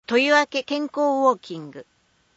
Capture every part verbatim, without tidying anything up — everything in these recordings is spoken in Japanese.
というわけ健康ウォーキング。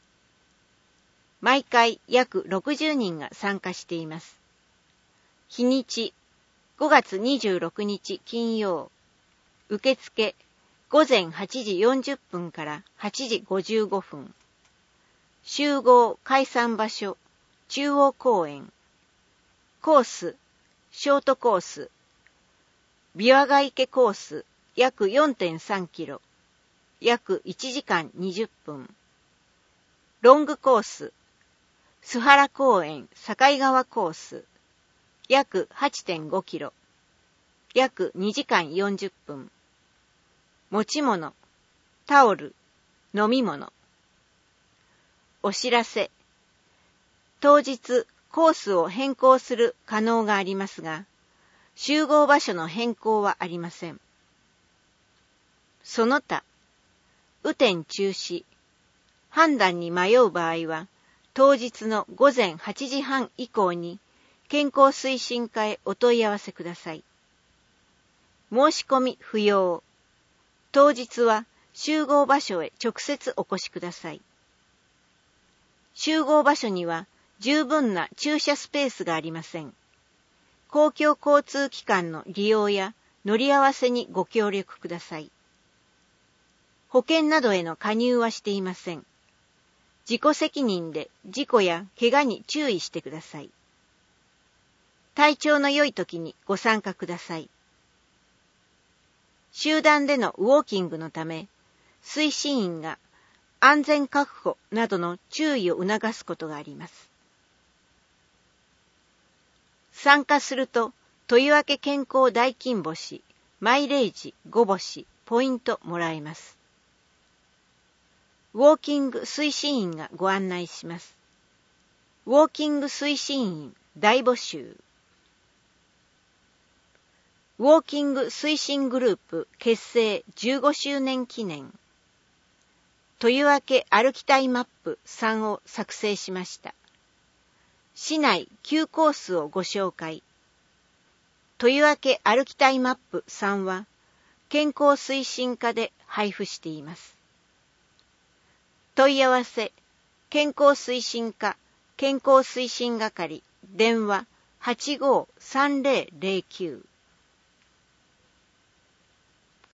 毎回約ろくじゅうにんが参加しています。日にちごがつにじゅうろくにち金曜。受付ごぜんはちじよんじゅっぷんからはちじごじゅうごふん。集合解散場所中央公園。コースショートコース。琵琶ヶ池コース約 よんてんさんキロ。約いちじかんにじゅっぷん。ロングコース須原公園境川コース約 はちてんごキロ。約にじかんよんじゅっぷん。持ち物タオル飲み物。お知らせ。当日コースを変更する可能がありますが、集合場所の変更はありません。その他、雨天中止、判断に迷う場合は、当日のごぜんはちじはん以降に健康推進課へお問い合わせください。申し込み不要。当日は集合場所へ直接お越しください。集合場所には十分な駐車スペースがありません。公共交通機関の利用や乗り合わせにご協力ください。保険などへの加入はしていません。自己責任で事故や怪我に注意してください。体調の良い時にご参加ください。集団でのウォーキングのため、推進員が安全確保などの注意を促すことがあります。参加すると、とりわけ健康大金星、マイレージご星、ポイントもらえます。ウォーキング推進員がご案内します。ウォーキング推進員大募集。ウォーキング推進グループ結成じゅうごしゅうねん記念。というわけ歩きたいマップさんを作成しました。市内きゅうコースをご紹介。というわけ歩きたいマップさんは健康推進課で配布しています。問い合わせ、健康推進課、健康推進係、電話 はちごーさんぜろぜろきゅう。